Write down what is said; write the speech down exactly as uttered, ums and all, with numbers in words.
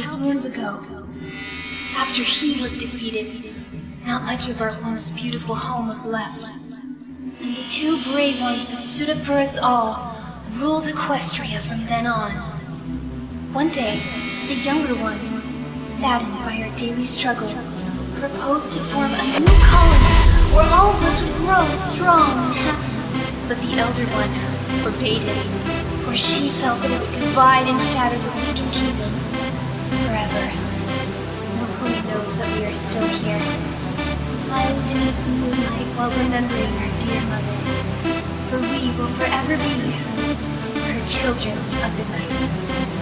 countless moons ago. After he was defeated, not much of our once beautiful home was left. And the two brave ones that stood up for us all ruled Equestria from then on. One day, the younger one, saddened by her daily struggles, proposed to form a new colony where all of us would grow strong and happy. But the elder one forbade it, for she felt that it would divide and shatter the weakened kingdom forever. Nobody knows that we are still here, smiling beneath the moonlight while remembering our dear mother. For we will forever be her children of the night.